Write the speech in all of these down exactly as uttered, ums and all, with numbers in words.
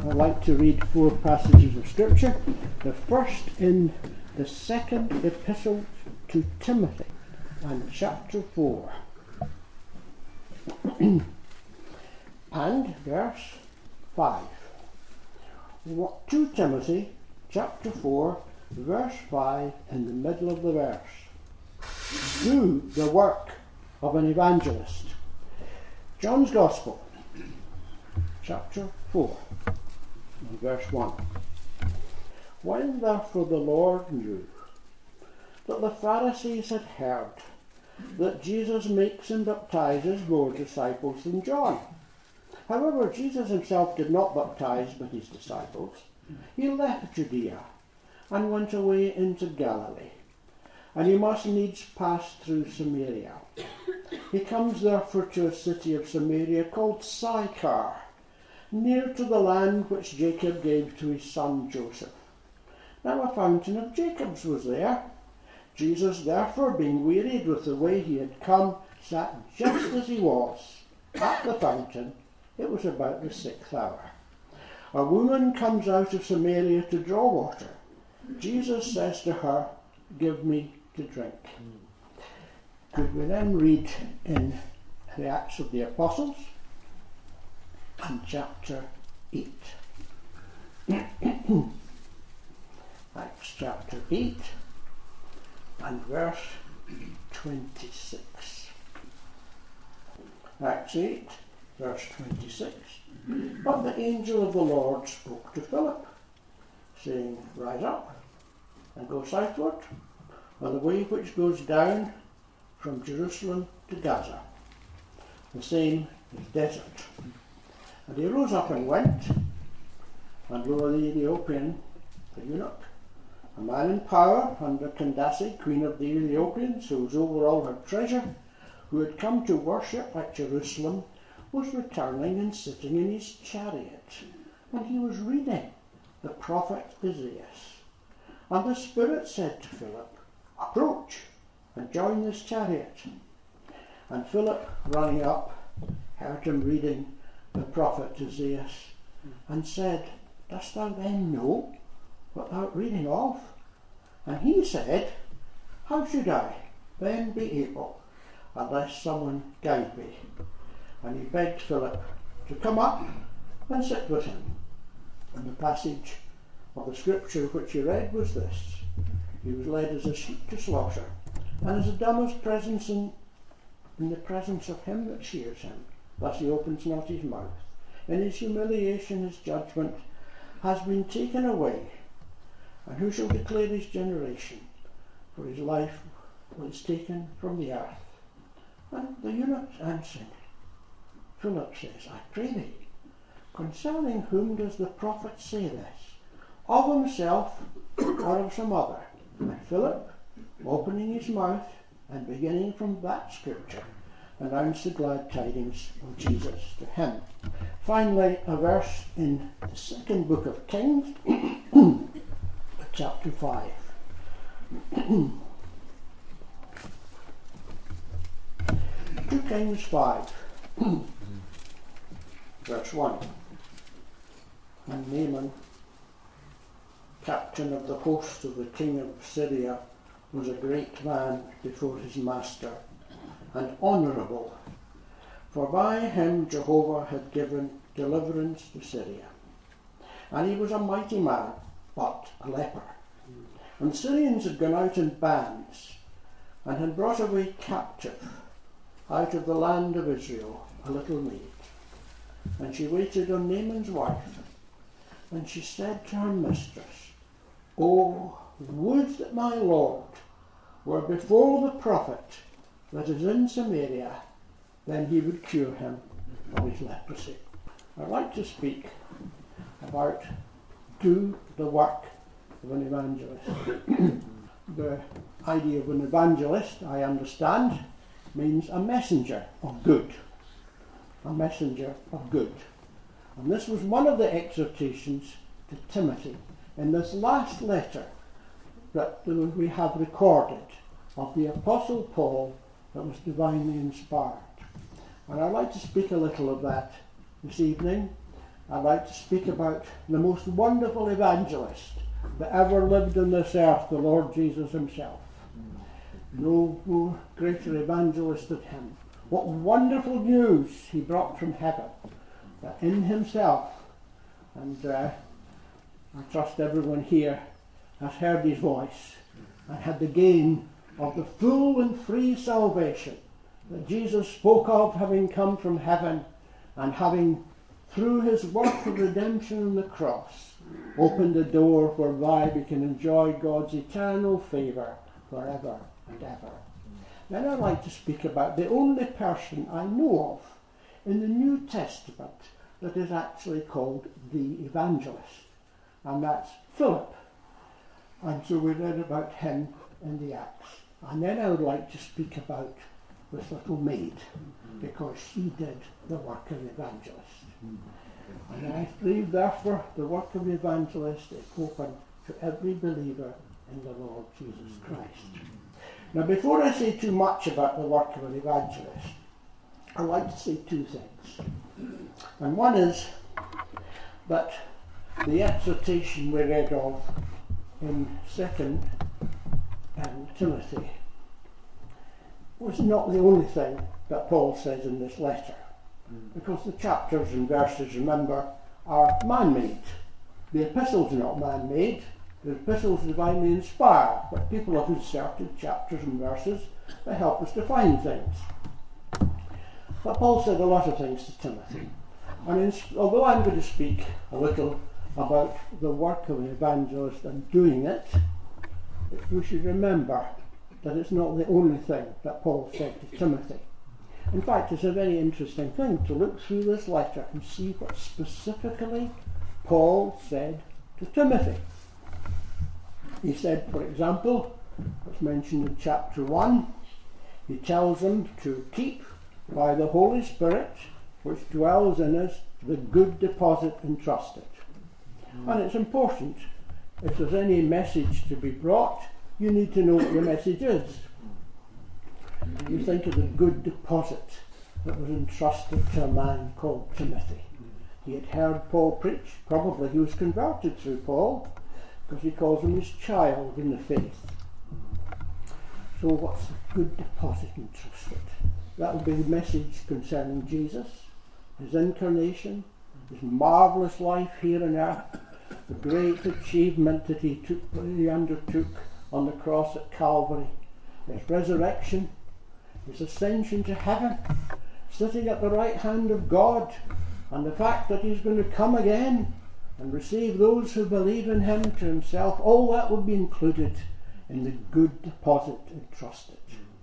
I'd like to read four passages of Scripture. The first in the second epistle to Timothy, and chapter four. And verse five. Second Timothy chapter four, verse five, in the middle of the verse. Do the work of an evangelist. John's Gospel, chapter four, and verse one. When therefore the Lord knew that the Pharisees had heard that Jesus makes and baptizes more disciples than John. However, Jesus himself did not baptize but his disciples. He left Judea and went away into Galilee, and he must needs pass through Samaria. He comes therefore to a city of Samaria called Sychar, near to the land which Jacob gave to his son Joseph. Now a fountain of Jacob's was there. Jesus, therefore, being wearied with the way he had come, sat just as he was, at the fountain. It was about the sixth hour. A woman comes out of Samaria to draw water. Jesus says to her, "Give me to drink." Could we then read in the Acts of the Apostles, and chapter eight. Acts chapter eight and verse twenty-six. Acts eight, verse twenty-six. But the angel of the Lord spoke to Philip, saying, "Rise up and go southward on the way which goes down from Jerusalem to Gaza. The same is desert." And he rose up and went, and lo, the Ethiopian, the eunuch, a man in power under Candace, queen of the Ethiopians, who was over all her treasure, who had come to worship at Jerusalem, was returning and sitting in his chariot, and he was reading the prophet Isaiah. And the Spirit said to Philip, "Approach and join this chariot." And Philip, running up, heard him reading the prophet Isaiah, and said, "Dost thou then know what thou art reading of?" And he said, "How should I then be able, unless someone guide me?" And he begged Philip to come up and sit with him. And the passage of the scripture which he read was this: "He was led as a sheep to slaughter, and as a dumb's presence in, in the presence of him that shears him, thus he opens not his mouth. In his humiliation his judgment has been taken away. And who shall declare his generation? For his life was taken from the earth." And the eunuch answered, Philip says, "I pray thee, concerning whom does the prophet say this? Of himself or of some other?" And Philip, opening his mouth and beginning from that scripture, announced the glad tidings of Jesus to him. Finally, a verse in the second book of Kings, chapter five. Second Kings five, verse one. And Naaman, captain of the host of the king of Syria, was a great man before his master, and honourable, for by him Jehovah had given deliverance to Syria. And he was a mighty man, but a leper. And the Syrians had gone out in bands, and had brought away captive out of the land of Israel a little maid. And she waited on Naaman's wife, and she said to her mistress, "Oh, would that my Lord were before the prophet that is in Samaria, then he would cure him of his leprosy." I'd like to speak about do the work of an evangelist. The idea of an evangelist, I understand, means a messenger of good. A messenger of good. And this was one of the exhortations to Timothy in this last letter that we have recorded of the Apostle Paul that was divinely inspired. And I'd like to speak a little of that this evening, I'd like to speak about the most wonderful evangelist that ever lived on this earth, the Lord Jesus himself. No, no greater evangelist than him. What wonderful news he brought from heaven, that in himself, and uh, I trust everyone here has heard his voice and had the gain of the full and free salvation that Jesus spoke of, having come from heaven and having, through his work of redemption on the cross, opened the door whereby we can enjoy God's eternal favour forever and ever. Then I'd like to speak about the only person I know of in the New Testament that is actually called the evangelist, and that's Philip. And so we read about him in the Acts. And then I would like to speak about this little maid, because she did the work of the evangelist. And I believe, therefore, the work of the evangelist is open to every believer in the Lord Jesus Christ. Now, before I say too much about the work of an evangelist, I'd like to say two things. And one is that the exhortation we read of in Second um, Timothy was not the only thing that Paul says in this letter, because the chapters and verses, remember, are man-made. The epistles are not man-made. The epistles are divinely inspired, but people have inserted chapters and verses that help us to find things. But Paul said a lot of things to Timothy. And in, although I'm going to speak a little about the work of an evangelist and doing it, we should remember that it's not the only thing that Paul said to Timothy. In fact, it's a very interesting thing to look through this letter and see what specifically Paul said to Timothy. He said, for example, what's mentioned in chapter one, he tells him to keep by the Holy Spirit, which dwells in us, the good deposit entrusted. And it's important, if there's any message to be brought, you need to know what the message is. You think of the good deposit that was entrusted to a man called Timothy. He had heard Paul preach. Probably he was converted through Paul, because he calls him his child in the faith. So what's the good deposit entrusted? That will be the message concerning Jesus, his incarnation, his marvellous life here on earth, the great achievement that he took, he undertook on the cross at Calvary, his resurrection, his ascension to heaven, sitting at the right hand of God, and the fact that he's going to come again and receive those who believe in him to himself. All that will be included in the good deposit entrusted.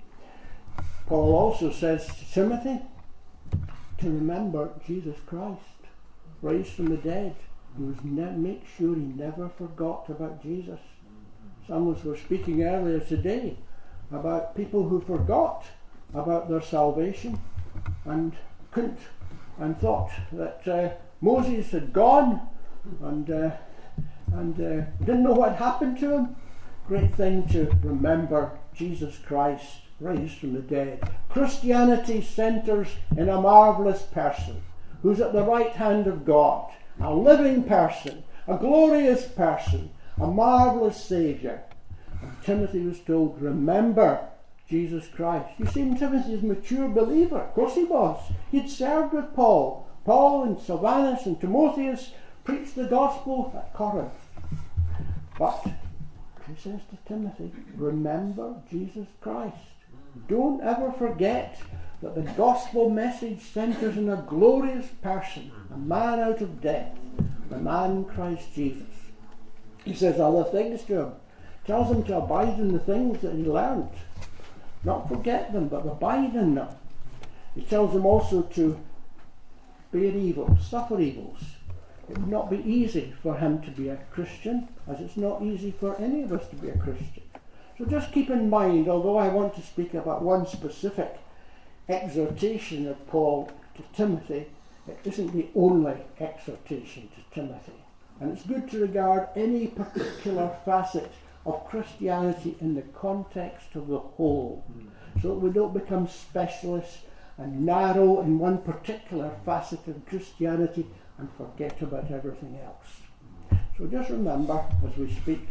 Paul also says to Timothy to remember Jesus Christ, raised from the dead. He was ne- make sure he never forgot about Jesus. Some of us were speaking earlier today about people who forgot about their salvation and couldn't, and thought that uh, Moses had gone and uh, and uh, didn't know what happened to him. Great thing to remember Jesus Christ raised from the dead. Christianity centres in a marvellous person who's at the right hand of God, a living person, a glorious person, a marvellous Saviour. And Timothy was told, remember Jesus Christ. You see, Timothy is a mature believer. Of course he was. He'd served with Paul. Paul and Silvanus and Timotheus preached the gospel at Corinth. But he says to Timothy, remember Jesus Christ. Don't ever forget that the gospel message centres in a glorious person, a man out of death, the man Christ Jesus. He says other things to him. Tells him to abide in the things that he learned. Not forget them, but abide in them. He tells him also to bear evils, suffer evils. It would not be easy for him to be a Christian, as it's not easy for any of us to be a Christian. So just keep in mind, although I want to speak about one specific exhortation of Paul to Timothy, it isn't the only exhortation to Timothy. And it's good to regard any particular facet of Christianity in the context of the whole, so that we don't become specialists and narrow in one particular facet of Christianity and forget about everything else. So just remember, as we speak,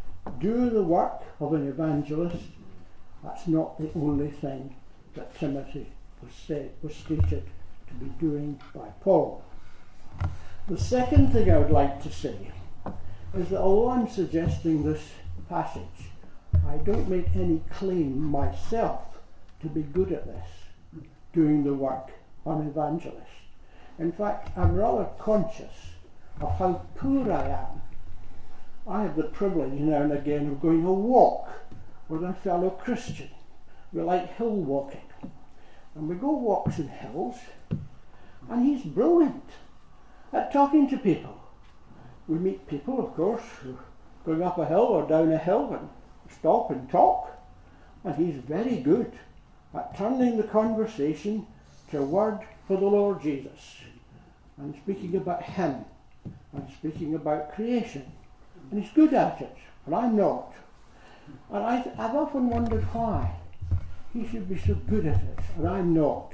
do the work of an evangelist. That's not the only thing that Timothy was said, was stated to be doing by Paul. The second thing I would like to say is that although I'm suggesting this passage, I don't make any claim myself to be good at this, doing the work of an evangelist. In fact, I'm rather conscious of how poor I am. I have the privilege now and again of going a walk with a fellow Christian. We like hill walking. And we go walks in hills, and he's brilliant at talking to people. We meet people, of course, who are going up a hill or down a hill and stop and talk, and he's very good at turning the conversation to a word for the Lord Jesus, and speaking about him, and speaking about creation. And he's good at it, and I'm not. And I th- I've often wondered why he should be so good at it, and I'm not.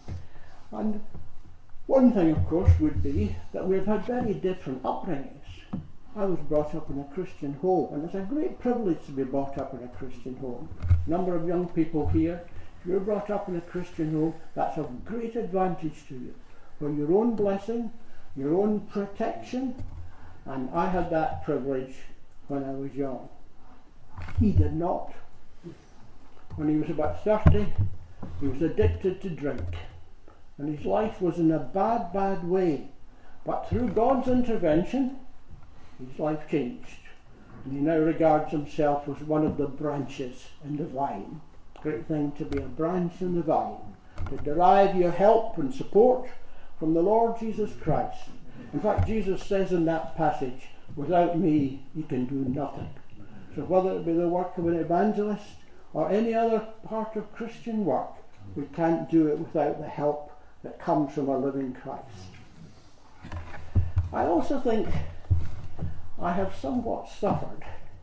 And one thing, of course, would be that we've had very different upbringings. I was brought up in a Christian home, and it's a great privilege to be brought up in a Christian home. A number of young people here, if you're brought up in a Christian home, that's of great advantage to you, for your own blessing, your own protection, and I had that privilege when I was young. He did not. When he was about thirty, he was addicted to drink, and his life was in a bad, bad way. But through God's intervention, his life changed, and he now regards himself as one of the branches in the vine. Great thing to be a branch in the vine, to derive your help and support from the Lord Jesus Christ. In fact, Jesus says in that passage, without me you can do nothing. So whether it be the work of an evangelist or any other part of Christian work, we can't do it without the help that comes from a living Christ. I also think I have somewhat suffered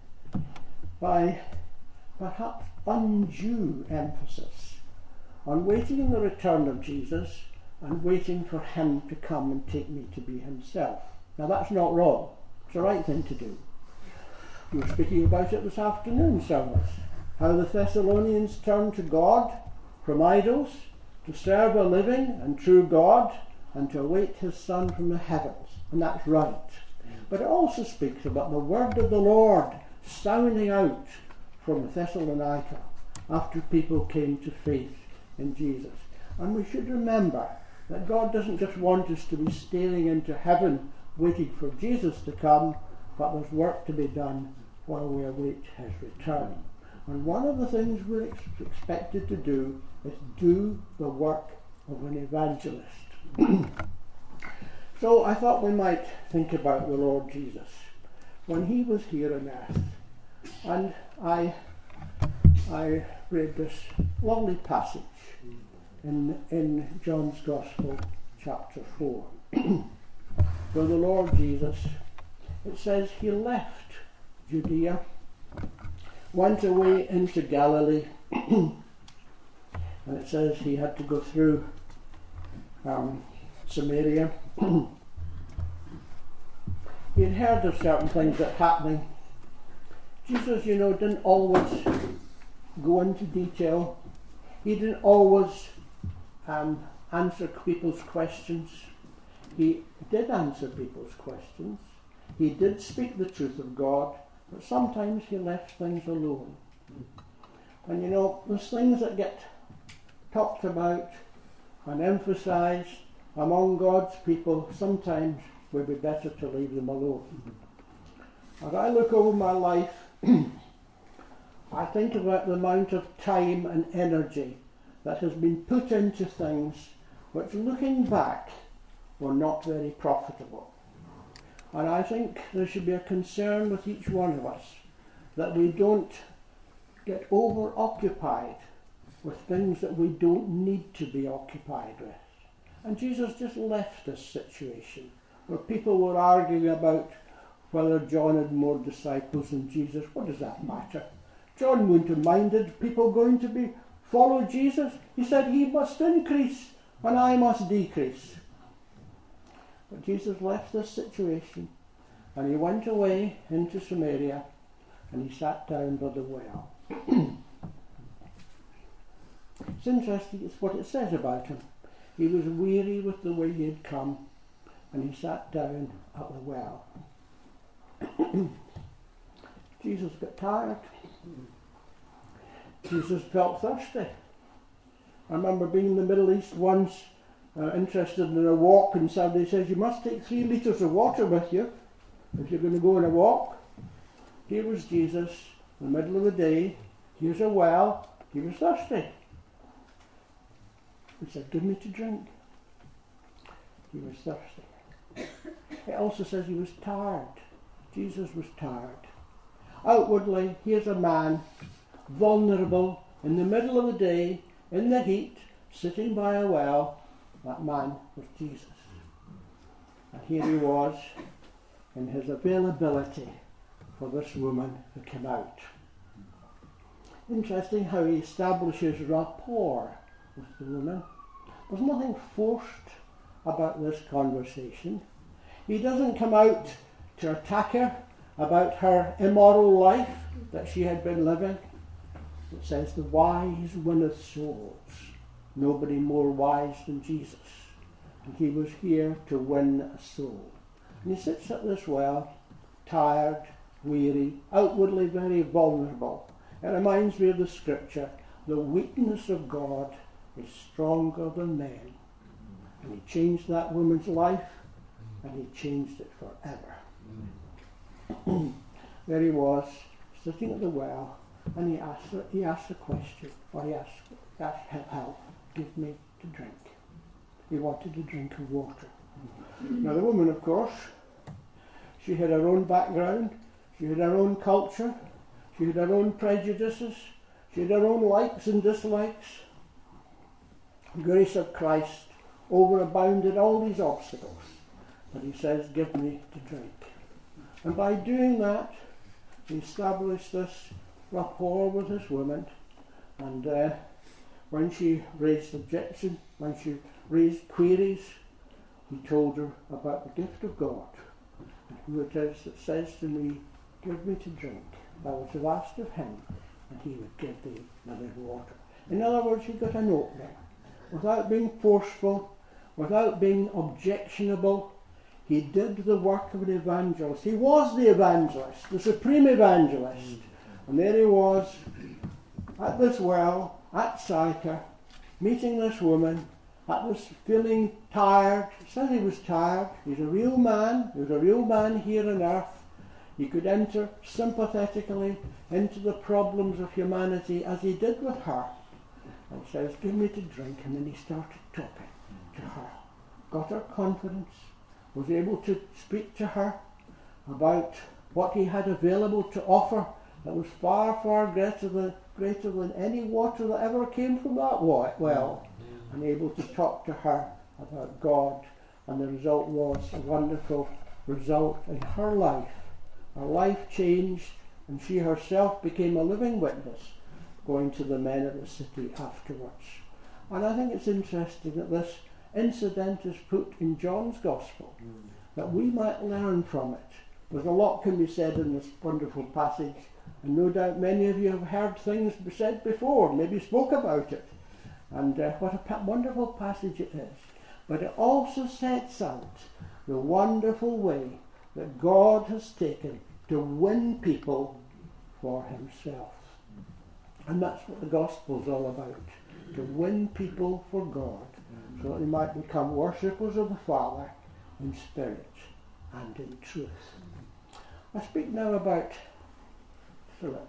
by perhaps undue emphasis on waiting on the return of Jesus and waiting for him to come and take me to be himself. Now that's not wrong. It's the right thing to do. We were speaking about it this afternoon, service. How the Thessalonians turned to God from idols to serve a living and true God and to await his Son from the heavens. And that's right. But it also speaks about the word of the Lord sounding out from Thessalonica after people came to faith in Jesus. And we should remember that God doesn't just want us to be staring into heaven waiting for Jesus to come, but there's work to be done while we await his return. And one of the things we're ex- expected to do is do the work of an evangelist. So I thought we might think about the Lord Jesus when he was here on earth. And I, I read this lovely passage in, in John's Gospel, chapter four, where the Lord Jesus, it says he left Judea, went away into Galilee, and it says he had to go through um, Samaria. He had heard of certain things that were happening. Jesus, you know, didn't always go into detail. He didn't always um, answer people's questions. He did answer people's questions. He did speak the truth of God, but sometimes he left things alone. And you know, there's things that get talked about and emphasized among God's people. Sometimes it would be better to leave them alone. As I look over my life, I think about the amount of time and energy that has been put into things which, looking back, were not very profitable. And I think there should be a concern with each one of us that we don't get over-occupied with things that we don't need to be occupied with. And Jesus just left this situation where people were arguing about whether John had more disciples than Jesus. What does that matter? John wouldn't have minded people going to be follow Jesus. He said he must increase and I must decrease. But Jesus left this situation and he went away into Samaria and he sat down by the well. It's interesting, it's what it says about him. He was weary with the way he had come and he sat down at the well. Jesus got tired. Jesus felt thirsty. I remember being in the Middle East once, uh, interested in a walk, and somebody says you must take three litres of water with you if you're going to go on a walk. Here was Jesus in the middle of the day. Here's a well. He was thirsty. He said, give me to drink. He was thirsty. It also says he was tired. Jesus was tired. Outwardly, here's a man, vulnerable, in the middle of the day, in the heat, sitting by a well. That man was Jesus. And here he was, in his availability for this woman who came out. Interesting how he establishes rapport with the woman. There's nothing forced about this conversation. He doesn't come out to attack her about her immoral life that she had been living. It says the wise winneth souls. Nobody more wise than Jesus. And he was here to win a soul. And he sits at this well, tired, weary, outwardly very vulnerable. It reminds me of the scripture, the weakness of God is stronger than men. And he changed that woman's life, and he changed it forever. There he was, sitting at the well, and he asked, he asked a question, or he asked, he asked help, give me to drink. He wanted a drink of water. Now the woman, of course, she had her own background, she had her own culture, she had her own prejudices, she had her own likes and dislikes. The grace of Christ overabounded all these obstacles. But he says, give me to drink. And by doing that, he established this rapport with this woman. And uh, when she raised objection, when she raised queries, he told her about the gift of God. And who it is that says to me, give me to drink. Thou was have asked of him, and he would give thee living water. In other words, he got an opening. Without being forceful, without being objectionable, he did the work of an evangelist. He was the evangelist, the supreme evangelist. And there he was, at this well, at Sychar, meeting this woman, at this feeling tired. He said he was tired. He's a real man. He was a real man here on earth. He could enter sympathetically into the problems of humanity as he did with her. And he says, give me to drink. And then he started talking to her. Got her confidence. Was able to speak to her about what he had available to offer that was far, far greater than, greater than any water that ever came from that well. And able to talk to her about God. And the result was a wonderful result in her life. Her life changed, and she herself became a living witness, going to the men of the city afterwards. And I think it's interesting that this incident is put in John's Gospel, mm. that we might learn from it. There's a lot can be said in this wonderful passage, and no doubt many of you have heard things said before, maybe spoke about it. And uh, what a pa- wonderful passage it is. But it also sets out the wonderful way that God has taken to win people for himself. And that's what the gospel is all about, to win people for God, so that they might become worshippers of the Father in spirit and in truth. I speak now about Philip.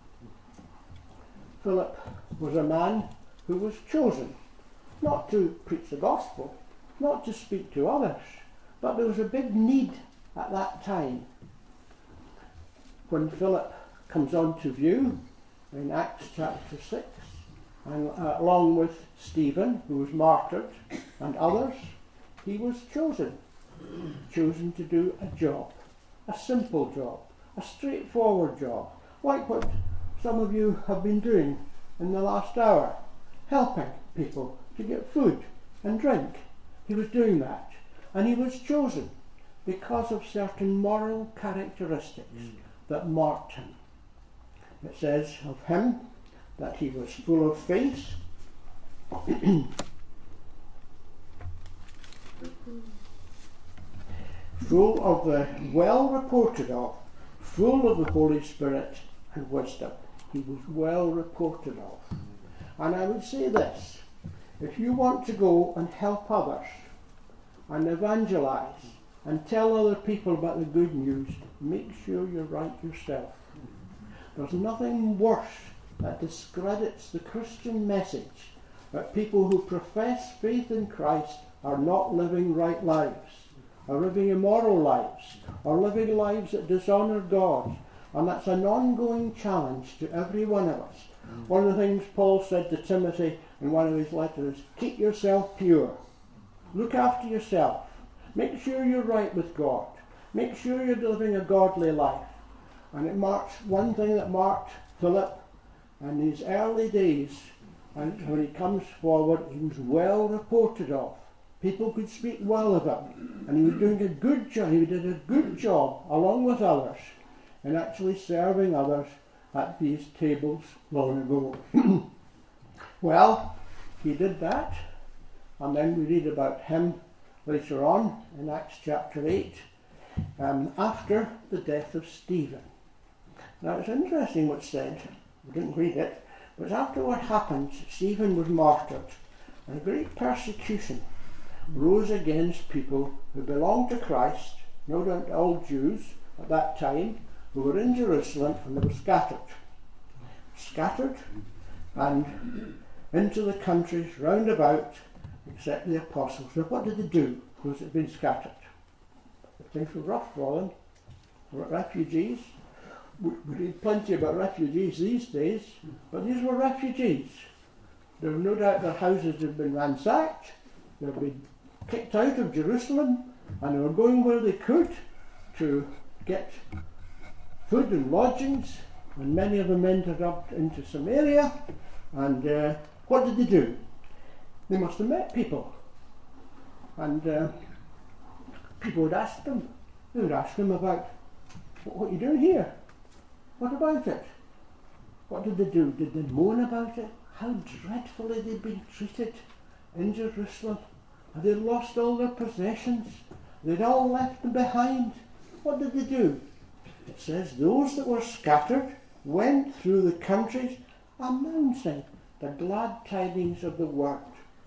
Philip was a man who was chosen, not to preach the gospel, not to speak to others, but there was a big need at that time. When Philip comes onto view in Acts chapter six, and uh, along with Stephen, who was martyred, and others, he was chosen. Chosen to do a job, a simple job, a straightforward job, like what some of you have been doing in the last hour, helping people to get food and drink. He was doing that. And he was chosen because of certain moral characteristics mm. that marked him. It says of him that he was full of faith, full of the well reported of, full of the Holy Spirit and wisdom. He was well reported of. And I would say this, if you want to go and help others and evangelize and tell other people about the good news, make sure you're right yourself. There's nothing worse that discredits the Christian message that people who profess faith in Christ are not living right lives, are living immoral lives, are living lives that dishonour God. And that's an ongoing challenge to every one of us. Mm. One of the things Paul said to Timothy in one of his letters is, keep yourself pure. Look after yourself. Make sure you're right with God. Make sure you're living a godly life. And it marks one thing that marked Philip in his early days, and when he comes forward, he was well reported of. People could speak well of him, and he was doing a good job. He did a good job, along with others, in actually serving others at these tables long ago. Well, he did that, and then we read about him later on in Acts chapter eight, um, after the death of Stephen. Now it's interesting what's said, we didn't read it, but after what happened, Stephen was martyred, and a great persecution rose against people who belonged to Christ, no doubt all Jews at that time, who were in Jerusalem, and they were scattered. Scattered and into the countries round about, except the apostles. Now what did they do? Those that had been scattered. Things were rough for them. They were refugees. We, we read plenty about refugees these days, but these were refugees. There was no doubt their houses had been ransacked, they had been kicked out of Jerusalem, and they were going where they could to get food and lodgings, and many of them entered up into Samaria. And uh, what did they do? They must have met people, and uh, people would ask them, they would ask them about, what are you doing here? What about it? What did they do? Did they moan about it? How dreadfully they'd been treated in Jerusalem. And they'd lost all their possessions. They'd all left them behind. What did they do? It says, those that were scattered went through the countries announcing the glad tidings of the word.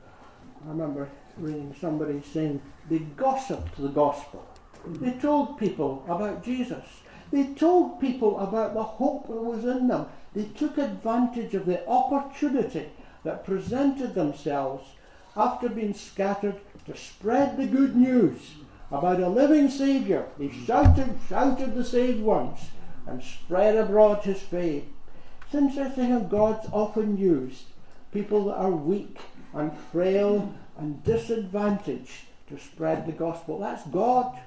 I remember reading somebody saying they gossiped the gospel. They told people about Jesus. They told people about the hope that was in them. They took advantage of the opportunity that presented themselves after being scattered to spread the good news about a living Saviour. They shouted, shouted the saved ones and spread abroad his fame. It's interesting how God's often used people that are weak and frail and disadvantaged to spread the gospel. That's God.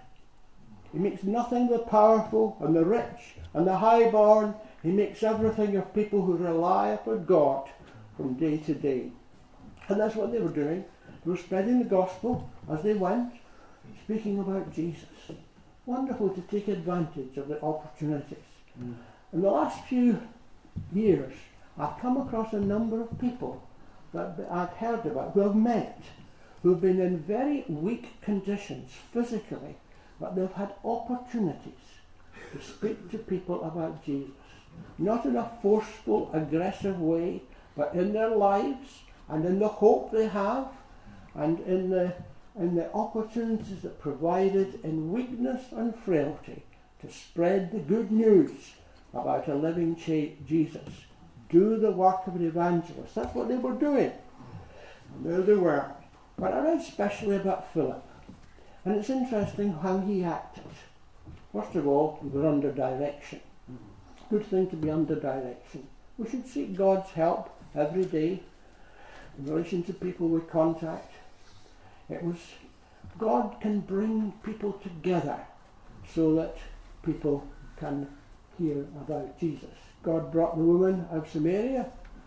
He makes nothing the powerful and the rich and the high-born. He makes everything of people who rely upon God from day to day. And that's what they were doing. They were spreading the gospel as they went, speaking about Jesus. Wonderful to take advantage of the opportunities. Mm. In the last few years, I've come across a number of people that I've heard about, who have met, who have been in very weak conditions physically, but they've had opportunities to speak to people about Jesus. Not in a forceful, aggressive way, but in their lives and in the hope they have and in the, in the opportunities that provided in weakness and frailty to spread the good news about a living cha- Jesus. Do the work of an evangelist. That's what they were doing. And there they were. But I read especially about Philip. And it's interesting how he acted. First of all, he was under direction. Good thing to be under direction. We should seek God's help every day in relation to people we contact. It was, God can bring people together so that people can hear about Jesus. God brought the woman of Samaria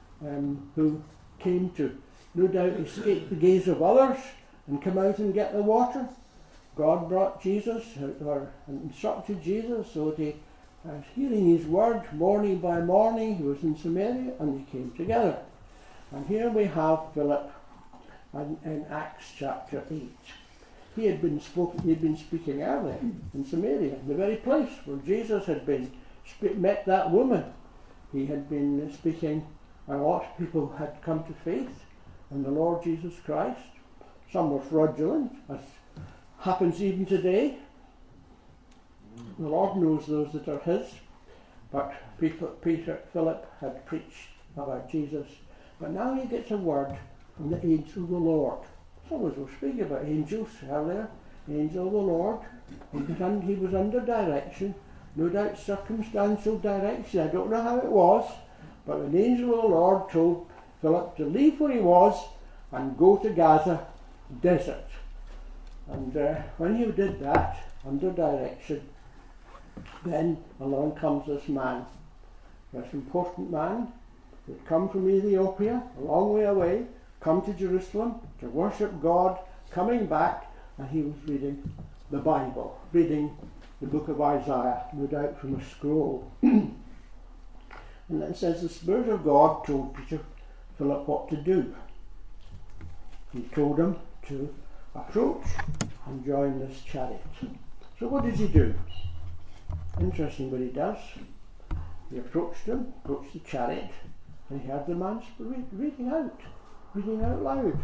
um, who came to no doubt escape the gaze of others and come out and get the water. God brought Jesus, or instructed Jesus, so he was hearing his word morning by morning. He was in Samaria and they came together. And here we have Philip in, in Acts chapter eight. He had been spoken, he had been speaking earlier in Samaria, the very place where Jesus had been met that woman. He had been speaking, and a lot of people had come to faith in the Lord Jesus Christ. Some were fraudulent, as happens even today. The Lord knows those that are his, but Peter, Peter Philip had preached about Jesus. But now he gets a word from the angel of the Lord. Some of us were speaking about angels earlier. The angel of the Lord. He was, un, he was under direction, no doubt circumstantial direction. I don't know how it was, but an angel of the Lord told Philip to leave where he was and go to Gaza desert. And uh, when he did that, under direction, then along comes this man, this important man who had come from Ethiopia, a long way away, come to Jerusalem to worship God, coming back, and he was reading the Bible, reading the book of Isaiah, no doubt from a scroll. And it says the Spirit of God told Peter Philip what to do. He told him to approach and join this chariot. So what did he do? Interesting what he does. He approached him, approached the chariot, and he heard the man read, reading out, reading out loud.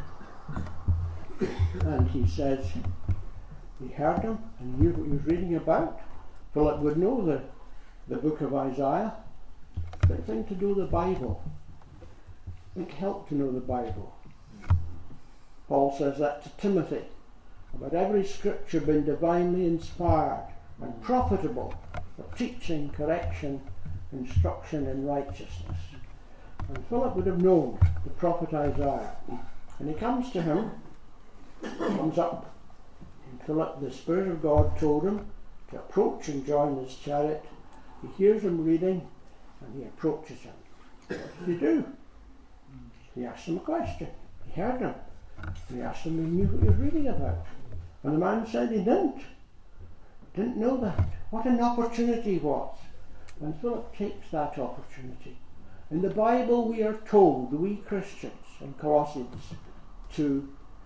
And he says, he heard him and knew what he was reading about. Philip would know the, the book of Isaiah. Big thing to know the Bible. Big help to know the Bible. Paul says that to Timothy, about every scripture being divinely inspired and profitable for teaching, correction, instruction in righteousness. And Philip would have known the prophet Isaiah. And he comes to him, comes up, and Philip, the Spirit of God told him to approach and join this chariot. He hears him reading, and he approaches him. What did he do? He asked him a question. He heard him. He asked him, he knew what he was reading about. And the man said he didn't. Didn't know that. What an opportunity it was. And Philip takes that opportunity. In the Bible we are told, we Christians in Colossians, to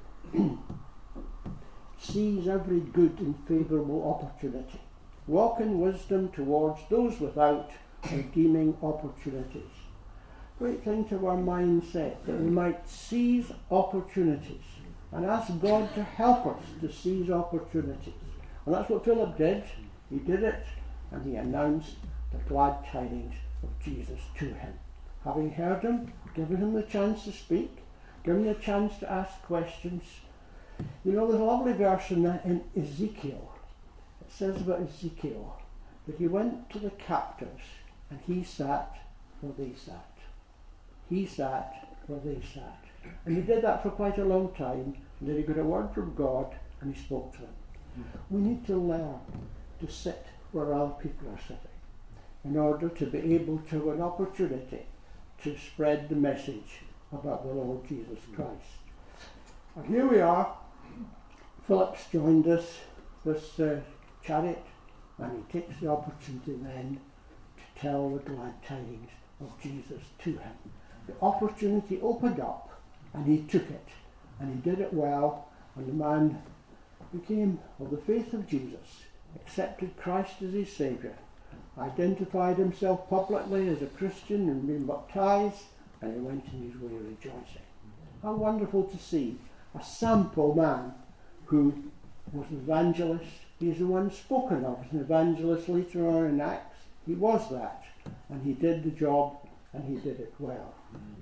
seize every good and favourable opportunity. Walk in wisdom towards those without, redeeming opportunities. Great thing to our mindset, that we might seize opportunities and ask God to help us to seize opportunities. And that's what Philip did. He did it, and he announced the glad tidings of Jesus to him. Having heard him, given him the chance to speak, given him the chance to ask questions. You know, there's a lovely verse in, that, in Ezekiel. It says about Ezekiel that he went to the captives and he sat where they sat. He sat where they sat. And he did that for quite a long time, and then he got a word from God and he spoke to them. We need to learn to sit where other people are sitting in order to be able to have an opportunity to spread the message about the Lord Jesus Christ. And here we are. Philip's joined us, this uh, chariot, and he takes the opportunity then to tell the glad tidings of Jesus to him. The opportunity opened up, and he took it, and he did it well, and the man became of the faith of Jesus, accepted Christ as his Saviour, identified himself publicly as a Christian and been baptized, and he went in his way rejoicing. How wonderful to see a sample man who was an evangelist. He's the one spoken of as an evangelist later on in Acts. He was that, and he did the job, and he did it well.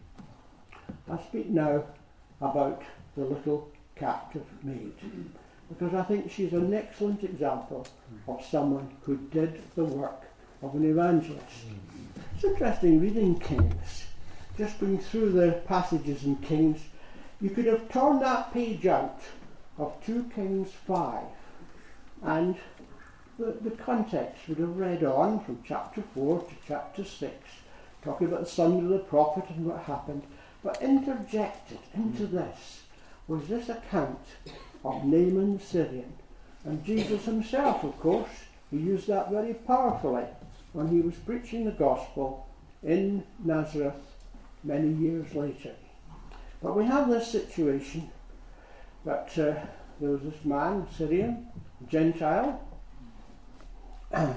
I speak now about the little captive maid, because I think she's an excellent example of someone who did the work of an evangelist. It's interesting reading Kings, just going through the passages in Kings. You could have torn that page out of two Kings five, and the, the context would have read on from chapter four to chapter six, talking about the sons of the prophet and what happened, but interjected into this was this account of Naaman the Syrian, And Jesus himself, of course, he used that very powerfully when he was preaching the gospel in Nazareth many years later. But we have this situation that uh, there was this man, Syrian, Gentile, and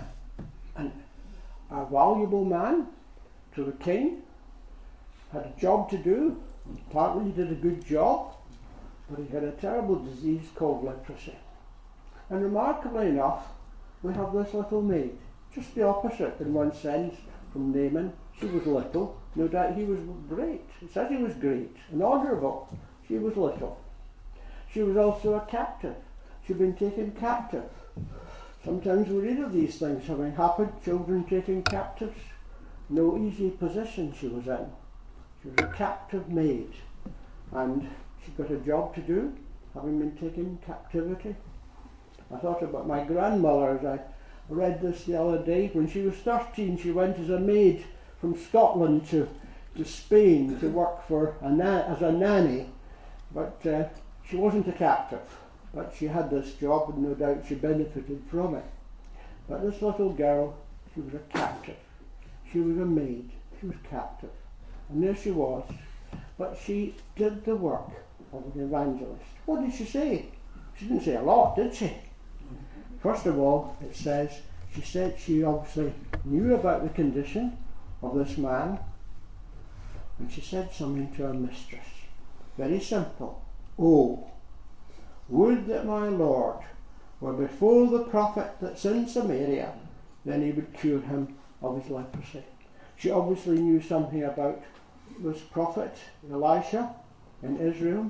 a valuable man to the king, had a job to do. Partly he did a good job, but he had a terrible disease called leprosy. And remarkably enough, we have this little maid, just the opposite in one sense from Naaman. She was little, no doubt he was great. It says he was great and honourable. She was little. She was also a captive. She'd been taken captive. Sometimes we read of these things having happened, children taken captives. No easy position she was in. She was a captive maid, and she got a job to do, having been taken in captivity. I thought about my grandmother as I read this the other day. When she was thirteen, she went as a maid from Scotland to, to Spain to work for a na- as a nanny, but uh, she wasn't a captive. But she had this job, and no doubt she benefited from it. But this little girl, she was a captive. She was a maid. She was captive. And there she was. But she did the work of an evangelist. What did she say? She didn't say a lot, did she? First of all, it says, she said she obviously knew about the condition of this man, and she said something to her mistress. Very simple. Oh, would that my Lord were before the prophet that's in Samaria, then he would cure him of his leprosy. She obviously knew something about this prophet, Elisha, in Israel.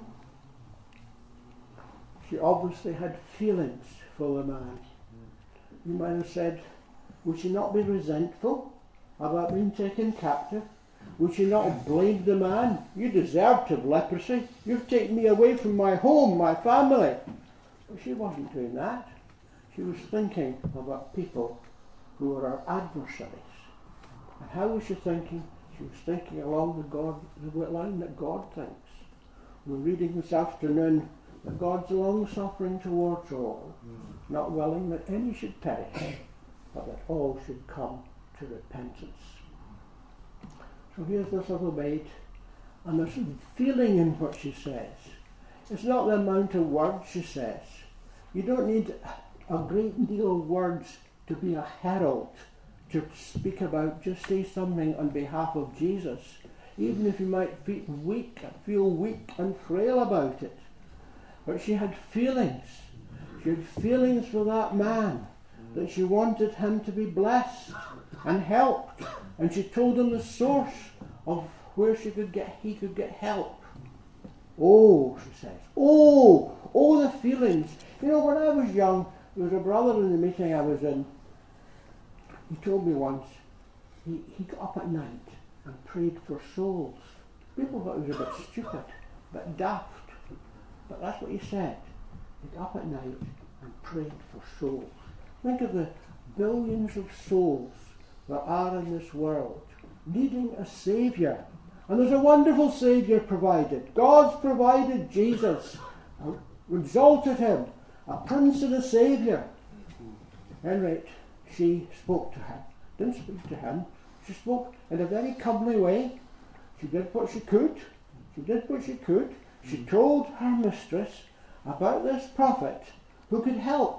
She obviously had feelings for the man. You might have said, would she not be resentful about being taken captive? Would she not have blamed the man? You deserve to have leprosy. You've taken me away from my home, my family. But she wasn't doing that. She was thinking about people who were her adversaries. And how was she thinking? She was thinking along the, God, the line that God thinks. We're reading this afternoon that God's long-suffering towards all, mm. not willing that any should perish, but that all should come to repentance. So here's this little maid, and there's some feeling in what she says. It's not the amount of words she says. You don't need a great deal of words to be a herald, to speak about, just say something on behalf of Jesus, even if you might feel weak, feel weak and frail about it. But she had feelings. She had feelings for that man, that she wanted him to be blessed and helped. And she told him the source of where she could get, he could get help. Oh, she says, oh, oh the feelings. You know, when I was young, there was a brother in the meeting I was in. He told me once, he, he got up at night and prayed for souls. People thought he was a bit stupid, a bit daft. But that's what he said. He got up at night and prayed for souls. Think of the billions of souls that are in this world needing a saviour. And there's a wonderful saviour provided. God's provided Jesus, exalted him, a prince and a saviour. And right, she spoke to him. Didn't speak to him. She spoke in a very comely way. She did what she could. She did what she could. She told her mistress about this prophet who could help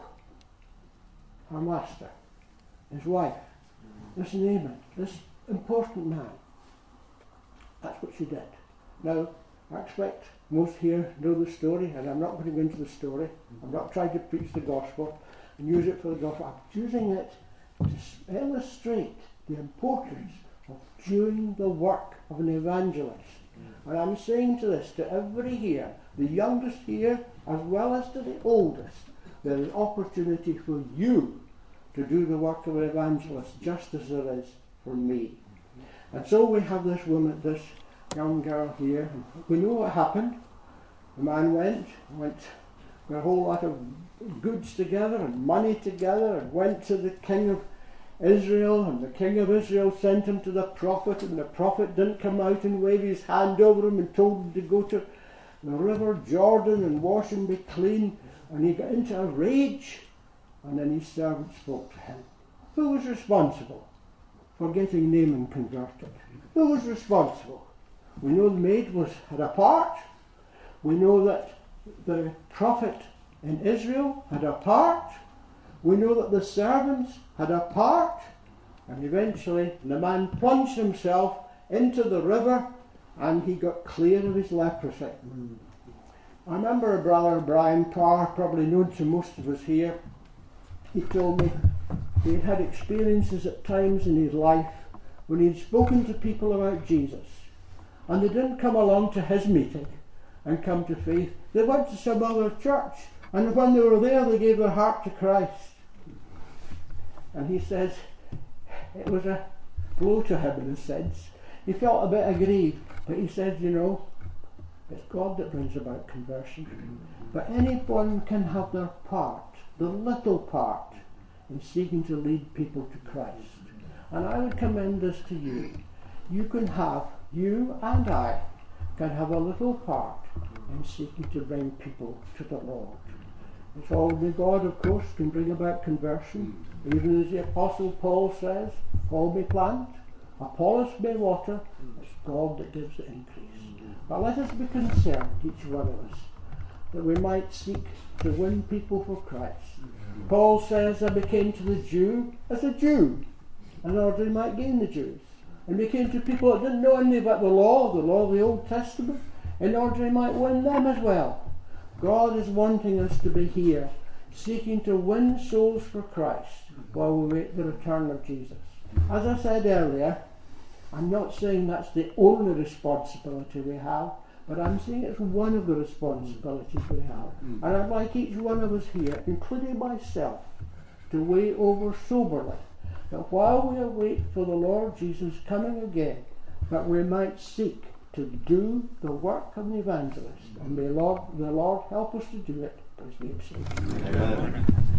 her master, his wife, this Naaman, this important man. That's what she did. Now, I expect most here know the story, and I'm not going to go into the story. I'm not trying to preach the gospel and use it for the gospel. I'm using it to illustrate the importance of doing the work of an evangelist. And I'm saying to this, to every here, the youngest here as well as to the oldest, there is opportunity for you to do the work of an evangelist just as there is for me. And so we have this woman, this young girl here. We know what happened. The man went, went with a whole lot of goods together and money together, and went to the king of Israel, and the king of Israel sent him to the prophet, and the prophet didn't come out and wave his hand over him and told him to go to the river Jordan and wash and be clean. And he got into a rage And then his servant spoke to him. Who was responsible for getting Naaman converted? Who was responsible? We know the maid was had a part. We know that the prophet in Israel had a part. We know that the servants had a part. And eventually the man plunged himself into the river and he got clear of his leprosy. Mm. I remember Brother Brian Parr, probably known to most of us here, he told me he had had experiences at times in his life when he'd spoken to people about Jesus and they didn't come along to his meeting and come to faith. They went to some other church, and when they were there they gave their heart to Christ. And he says it was a blow to him in a sense. He felt a bit aggrieved, but he said, you know, it's God that brings about conversion. But anyone can have their part, the little part, in seeking to lead people to Christ. And I would commend this to you. You can have, you and I, can have a little part in seeking to bring people to the Lord. It's only God, of course, can bring about conversion. Even as the Apostle Paul says, Paul may plant, Apollos may water, it's God that gives the increase. But let us be concerned, each one of us, that we might seek to win people for Christ. Paul says, I became to the Jew as a Jew, in order he might gain the Jews. And he came to people that didn't know anything about the law, the law of the Old Testament, in order he might win them as well. God is wanting us to be here, seeking to win souls for Christ while we wait the return of Jesus. As I said earlier, I'm not saying that's the only responsibility we have, but I'm saying it's one of the responsibilities we have. And I'd like each one of us here, including myself, to weigh over soberly that while we await for the Lord Jesus coming again, that we might seek to do the work of an evangelist. And may Lord, the Lord help us to do it for his name's sake. Amen.